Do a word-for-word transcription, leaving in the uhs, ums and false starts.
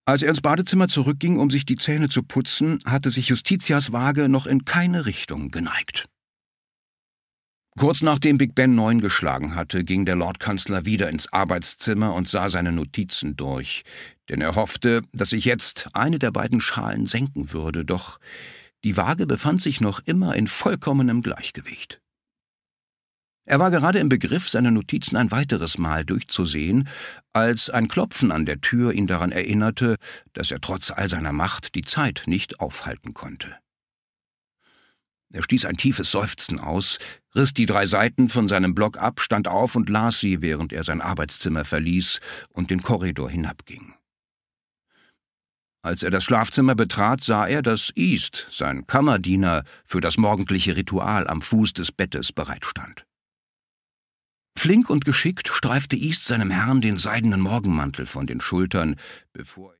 Als er ins Badezimmer zurückging, um sich die Zähne zu putzen, hatte sich Justitias Waage noch in keine Richtung geneigt. Kurz nachdem Big Ben neun geschlagen hatte, ging der Lordkanzler wieder ins Arbeitszimmer und sah seine Notizen durch, denn er hoffte, dass sich jetzt eine der beiden Schalen senken würde, doch die Waage befand sich noch immer in vollkommenem Gleichgewicht. Er war gerade im Begriff, seine Notizen ein weiteres Mal durchzusehen, als ein Klopfen an der Tür ihn daran erinnerte, dass er trotz all seiner Macht die Zeit nicht aufhalten konnte. Er stieß ein tiefes Seufzen aus, riss die drei Seiten von seinem Block ab, stand auf und las sie, während er sein Arbeitszimmer verließ und den Korridor hinabging. Als er das Schlafzimmer betrat, sah er, dass East, sein Kammerdiener, für das morgendliche Ritual am Fuß des Bettes bereitstand. Flink und geschickt streifte East seinem Herrn den seidenen Morgenmantel von den Schultern, bevor